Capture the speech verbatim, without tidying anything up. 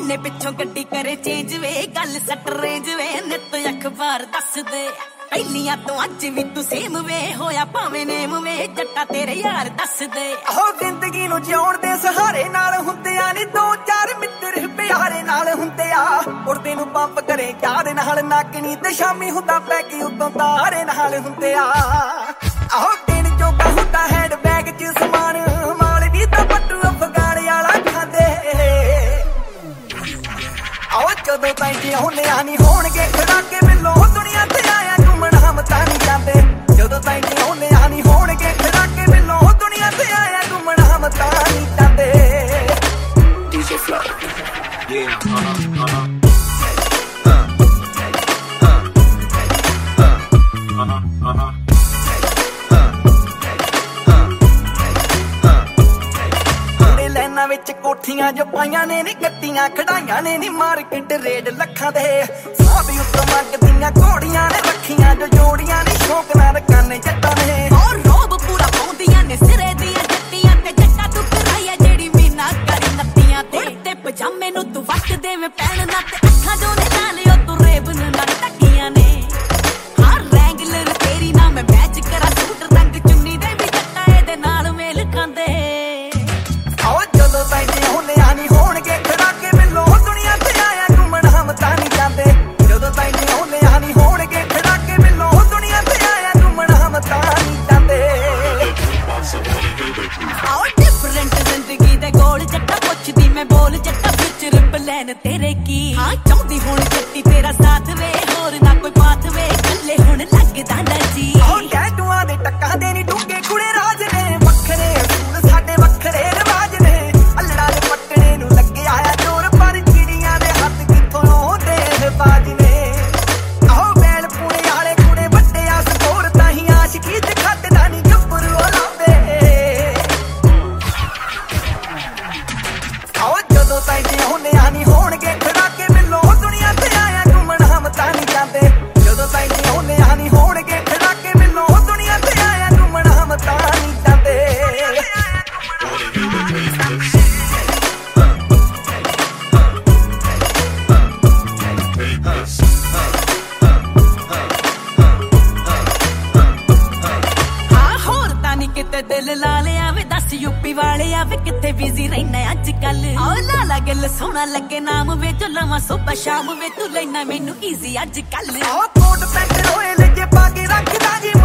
महीने पिछों गड्डी करे चेंज वे गल सट रेंज वे नित अखबार दस दे पहलियां तो अज भी तू सेम वे होया भावें नेम वे जट्टा तेरे यार दस दे हो जिंदगी नू जिउण दे सहारे नाल हुंदे आ नी दो चार मित्र प्यारे नाल हुंदे आ उड़दे नू पंप करे यार नाल नाकनी ते शामी हुंदा पैकी उतों तारे नाल हुंदे आ आहो दिन जो बहुता हैंड बैग च समान माल भी तां पट्टू अफगान वाला खांदे आओ जदों ताईं जिउणे आनी होणगे खड़ाके मिलो दुनिया ते आया घूमण हम तां नहीं जांदे जदों ताईं जिउणे आनी होणगे खड़ाके मिलो दुनिया ते आया घूमण हम तां नहीं जांदे D J Flow yeah uh-huh uh-huh uh uh-huh विच कोठियां जो पाइयां ने नी गड्डियां खड़ाइयां ने नी मार्केट रेट लखां दे सब उत्तों मंगदियां घोड़ियां ने रखियां जो जोड़ियां नी शौक नाल काने जट्टां ने और रोब पूरा पाउंदियां ने सिरे दियां जट्टियां ते जट्टा तू कराया जेड़ी मीना करी नत्तियां ते ते पजामे नु तू वट देवे पैण ना ते अखां जो ने नालियो तू रेबन ना टकियां ने हर रैंगलर तेरी ना मैं मैच करा सूट रंग चुन्नी दे भी जट्टा ए दे नाल मेल खांदे जदों ताईं जिउणे आनी होणगे खड़ाके मिलो दुनिया ते आया घूमण हम तां नहीं जांदे जदों ताईं जिउणे आनी होणगे खड़ाके मिलो दुनिया ते आया घूमण हम तां नहीं जांदे आओ डिफरेंट जिंदगी दे गोल जट्टा पुछदी मैं बोल जट्टा फ्यूचर प्लान तेरे की हां चाहती हुण जट्टी तेरा साथ वे होर ना कोई पाथ वे कल्ले हुण लगदा ना जी ओ टैटूआं दे टक्कां दे नी डूंगे कुड़े राज ने वखरे असूल साडे वखरे रिवाज ने अल्लड़ा दे पटणे नू लगे आया जोर पर चिड़ियां दे हत्थ कित्थों आउंदे बाज ने आओ बैल पुणे वाले कुड़े वड्डे आ स्कोर ताहीं आशिकी ते खटदा नी गब्बरू लांदे आओ जदों ताईं जिउणे आनी होणगे खड़ाके मिलो दुनिया ते आया घूमण हम तां नहीं जांदे जदों ताईं जिउणे आनी होणगे खड़ाके मिलो दुनिया ते आया घूमण हम तां नहीं जांदे किते दिल ला लिया वे दस यूपी वाले आ वे किते बिजी रहना अजकल आओ लाला गल सोना लगे नाम वे जो लवा सुबह शाम वे तू लेना मैनू इजी अजकल आओ कोट पैंट रोए ले जे पा के रखदा जी